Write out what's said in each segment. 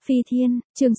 Phi Thiên, chương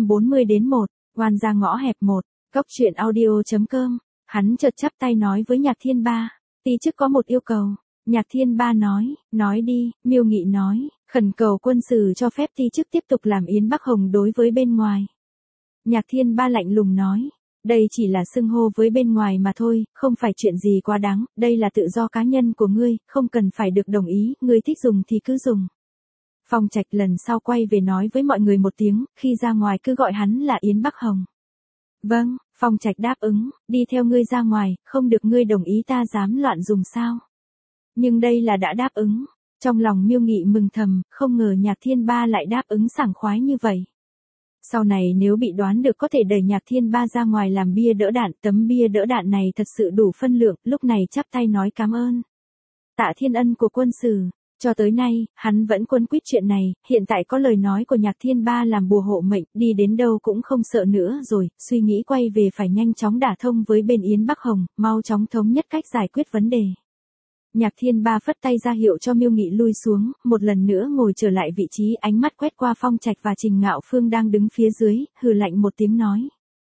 640-1, oan ra ngõ hẹp 1, cốc truyện audio.com, hắn chợt chắp tay nói với Nhạc Thiên Ba, tí chức có một yêu cầu. Nhạc Thiên Ba nói đi, Miêu Nghị nói, khẩn cầu quân sử cho phép tí chức tiếp tục làm Yến Bắc Hồng đối với bên ngoài. Nhạc Thiên Ba lạnh lùng nói, đây chỉ là xưng hô với bên ngoài mà thôi, không phải chuyện gì quá đáng, đây là tự do cá nhân của ngươi, không cần phải được đồng ý, ngươi thích dùng thì cứ dùng. Phong Trạch lần sau quay về nói với mọi người một tiếng, khi ra ngoài cứ gọi hắn là Yến Bắc Hồng. Vâng, Phong Trạch đáp ứng, đi theo ngươi ra ngoài, không được ngươi đồng ý ta dám loạn dùng sao. Nhưng đây là đã đáp ứng, trong lòng Miêu Nghị mừng thầm, không ngờ Nhạc Thiên Ba lại đáp ứng sảng khoái như vậy. Sau này nếu bị đoán được có thể đẩy Nhạc Thiên Ba ra ngoài làm bia đỡ đạn, tấm bia đỡ đạn này thật sự đủ phân lượng, lúc này chắp tay nói cảm ơn. Tạ thiên ân của quân sử. Cho tới nay, hắn vẫn quấn quýt chuyện này, hiện tại có lời nói của Nhạc Thiên Ba làm bùa hộ mệnh, đi đến đâu cũng không sợ nữa rồi, suy nghĩ quay về phải nhanh chóng đả thông với bên Yến Bắc Hồng, mau chóng thống nhất cách giải quyết vấn đề. Nhạc Thiên Ba phất tay ra hiệu cho Miêu Nghị lui xuống, một lần nữa ngồi trở lại vị trí, ánh mắt quét qua Phong Trạch và Trình Ngạo Phương đang đứng phía dưới, hừ lạnh một tiếng nói.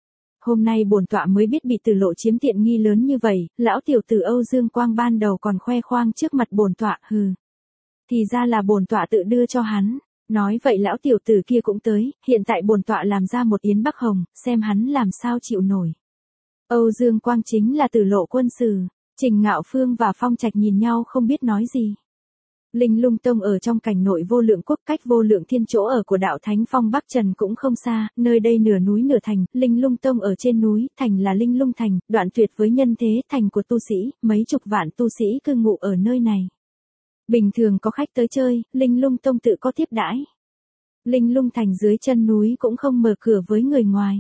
Hôm nay bổn tọa mới biết bị Tử Lộ chiếm tiện nghi lớn như vậy, lão tiểu tử Âu Dương Quang ban đầu còn khoe khoang trước mặt bổn tọa, hừ. Thì ra là bổn tọa tự đưa cho hắn, nói vậy lão tiểu tử kia cũng tới, hiện tại bổn tọa làm ra một Yến Bắc Hồng, xem hắn làm sao chịu nổi. Âu Dương Quang chính là Tử Lộ quân sử, Trình Ngạo Phương và Phong Trạch nhìn nhau không biết nói gì. Linh Lung Tông ở trong cảnh nội Vô Lượng Quốc, cách Vô Lượng Thiên chỗ ở của đạo Thánh Phong Bắc Trần cũng không xa, nơi đây nửa núi nửa thành, Linh Lung Tông ở trên núi, thành là Linh Lung Thành, đoạn tuyệt với nhân thế thành của tu sĩ, mấy chục vạn tu sĩ cư ngụ ở nơi này. Bình thường có khách tới chơi, Linh Lung Tông tự có tiếp đãi. Linh Lung Thành dưới chân núi cũng không mở cửa với người ngoài.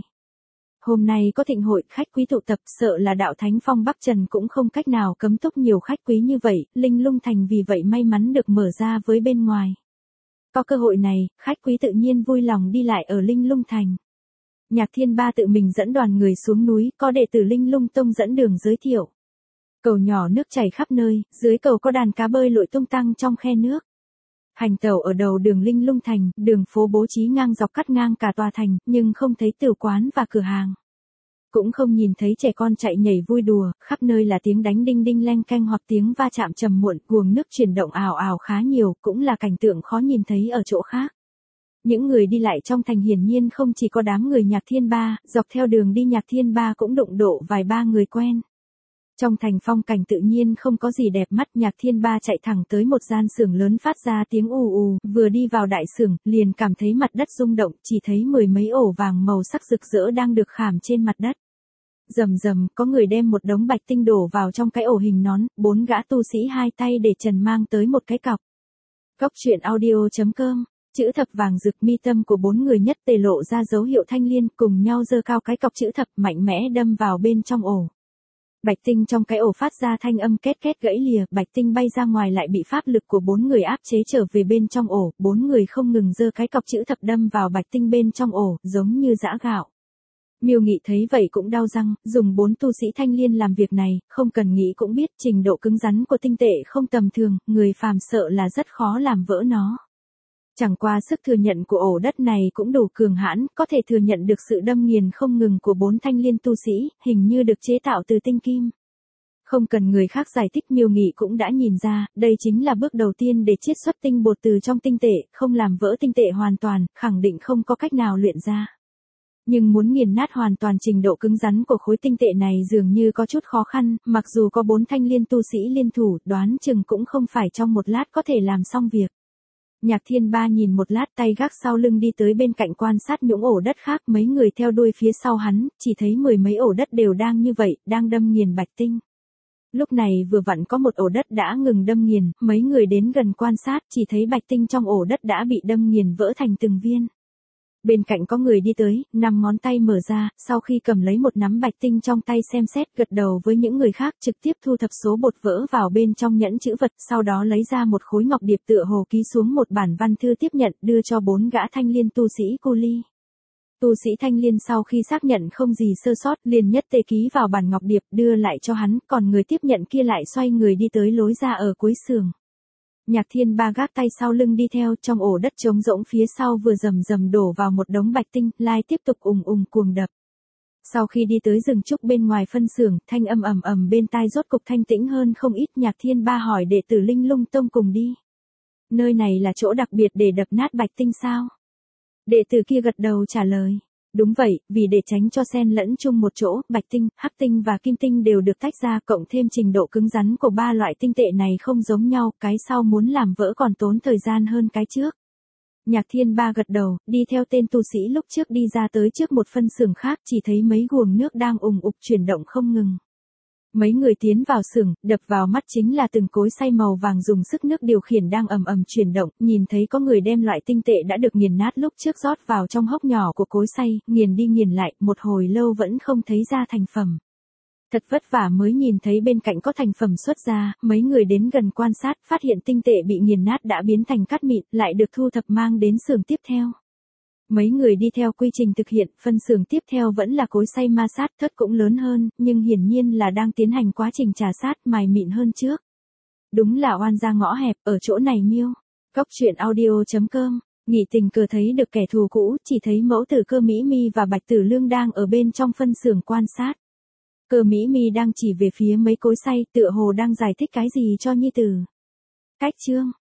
Hôm nay có thịnh hội khách quý tụ tập, sợ là đạo Thánh Phong Bắc Trần cũng không cách nào cấm túc nhiều khách quý như vậy, Linh Lung Thành vì vậy may mắn được mở ra với bên ngoài. Có cơ hội này, khách quý tự nhiên vui lòng đi lại ở Linh Lung Thành. Nhạc Thiên Ba tự mình dẫn đoàn người xuống núi, có đệ tử Linh Lung Tông dẫn đường giới thiệu. Cầu nhỏ nước chảy khắp nơi, dưới cầu có đàn cá bơi lội tung tăng trong khe nước. Hành tẩu ở đầu đường Linh Lung Thành, đường phố bố trí ngang dọc cắt ngang cả tòa thành, nhưng không thấy tử quán và cửa hàng. Cũng không nhìn thấy trẻ con chạy nhảy vui đùa, khắp nơi là tiếng đánh đinh đinh leng keng hoặc tiếng va chạm trầm muộn, guồng nước chuyển động ào ào khá nhiều, cũng là cảnh tượng khó nhìn thấy ở chỗ khác. Những người đi lại trong thành hiển nhiên không chỉ có đám người Nhạc Thiên Ba, dọc theo đường đi Nhạc Thiên Ba cũng đụng độ vài ba người quen. Trong thành phong cảnh tự nhiên không có gì đẹp mắt, Nhạc Thiên Ba chạy thẳng tới một gian xưởng lớn phát ra tiếng ù ù, vừa đi vào đại xưởng, liền cảm thấy mặt đất rung động, chỉ thấy mười mấy ổ vàng màu sắc rực rỡ đang được khảm trên mặt đất. Rầm rầm, có người đem một đống bạch tinh đổ vào trong cái ổ hình nón, 4 gã tu sĩ hai tay để trần mang tới một cái cọc. Cốc truyện audio.com, chữ thập vàng rực, mi tâm của 4 người nhất tề lộ ra dấu hiệu thanh liên, cùng nhau giơ cao cái cọc chữ thập mạnh mẽ đâm vào bên trong ổ. Bạch tinh trong cái ổ phát ra thanh âm két két gãy lìa, bạch tinh bay ra ngoài lại bị pháp lực của 4 người áp chế trở về bên trong ổ, 4 người không ngừng giơ cái cọc chữ thập đâm vào bạch tinh bên trong ổ, giống như giã gạo. Miêu Nghị thấy vậy cũng đau răng, dùng 4 tu sĩ thanh liên làm việc này, không cần nghĩ cũng biết trình độ cứng rắn của tinh tệ không tầm thường, người phàm sợ là rất khó làm vỡ nó. Chẳng qua sức thừa nhận của ổ đất này cũng đủ cường hãn, có thể thừa nhận được sự đâm nghiền không ngừng của 4 thanh liên tu sĩ, hình như được chế tạo từ tinh kim. Không cần người khác giải thích, Miêu Nghị cũng đã nhìn ra, đây chính là bước đầu tiên để chiết xuất tinh bột từ trong tinh tệ, không làm vỡ tinh tệ hoàn toàn, khẳng định không có cách nào luyện ra. Nhưng muốn nghiền nát hoàn toàn trình độ cứng rắn của khối tinh tệ này dường như có chút khó khăn, mặc dù có 4 thanh liên tu sĩ liên thủ, đoán chừng cũng không phải trong một lát có thể làm xong việc. Nhạc Thiên Ba nhìn một lát, tay gác sau lưng đi tới bên cạnh quan sát những ổ đất khác, mấy người theo đuôi phía sau hắn, chỉ thấy mười mấy ổ đất đều đang như vậy, đang đâm nghiền bạch tinh. Lúc này vừa vặn có một ổ đất đã ngừng đâm nghiền, mấy người đến gần quan sát, chỉ thấy bạch tinh trong ổ đất đã bị đâm nghiền vỡ thành từng viên. Bên cạnh có người đi tới, 5 ngón tay mở ra, sau khi cầm lấy một nắm bạch tinh trong tay xem xét, gật đầu với những người khác, trực tiếp thu thập số bột vỡ vào bên trong nhẫn chữ vật, sau đó lấy ra một khối ngọc điệp tựa hồ ký xuống một bản văn thư tiếp nhận, đưa cho 4 gã thanh liên tu sĩ cu ly. Tu sĩ thanh liên sau khi xác nhận không gì sơ sót, liền nhất tề ký vào bản ngọc điệp, đưa lại cho hắn, còn người tiếp nhận kia lại xoay người đi tới lối ra ở cuối xưởng. Nhạc Thiên Ba gác tay sau lưng đi theo, trong ổ đất trống rỗng phía sau vừa rầm rầm đổ vào một đống bạch tinh, lai tiếp tục ùng ùng cuồng đập. Sau khi đi tới rừng trúc bên ngoài phân xưởng, thanh âm ầm ầm bên tai rốt cục thanh tĩnh hơn không ít. Nhạc Thiên Ba hỏi đệ tử Linh Lung Tông cùng đi. Nơi này là chỗ đặc biệt để đập nát bạch tinh sao? Đệ tử kia gật đầu trả lời. Đúng vậy, vì để tránh cho xen lẫn chung một chỗ, bạch tinh, hắc tinh và kim tinh đều được tách ra, cộng thêm trình độ cứng rắn của ba loại tinh tệ này không giống nhau, cái sau muốn làm vỡ còn tốn thời gian hơn cái trước. Nhạc Thiên Ba gật đầu, đi theo tên tu sĩ lúc trước đi ra tới trước một phân xưởng khác, chỉ thấy mấy guồng nước đang ùng ục chuyển động không ngừng. Mấy người tiến vào xưởng, đập vào mắt chính là từng cối xay màu vàng dùng sức nước điều khiển đang ầm ầm chuyển động, nhìn thấy có người đem loại tinh tệ đã được nghiền nát lúc trước rót vào trong hốc nhỏ của cối xay, nghiền đi nghiền lại, một hồi lâu vẫn không thấy ra thành phẩm. Thật vất vả mới nhìn thấy bên cạnh có thành phẩm xuất ra, mấy người đến gần quan sát, phát hiện tinh tệ bị nghiền nát đã biến thành cát mịn, lại được thu thập mang đến xưởng tiếp theo. Mấy người đi theo quy trình thực hiện, phân xưởng tiếp theo vẫn là cối xay ma sát, thớt cũng lớn hơn, nhưng hiển nhiên là đang tiến hành quá trình trà sát, mài mịn hơn trước. Đúng là oan ra ngõ hẹp, ở chỗ này miêu. Cốc truyện audio.com, nghỉ tình cờ thấy được kẻ thù cũ, chỉ thấy mẫu tử Cơ Mỹ Mi và Bạch Tử Lương đang ở bên trong phân xưởng quan sát. Cơ Mỹ Mi đang chỉ về phía mấy cối xay, tựa hồ đang giải thích cái gì cho nhi tử. Cách chương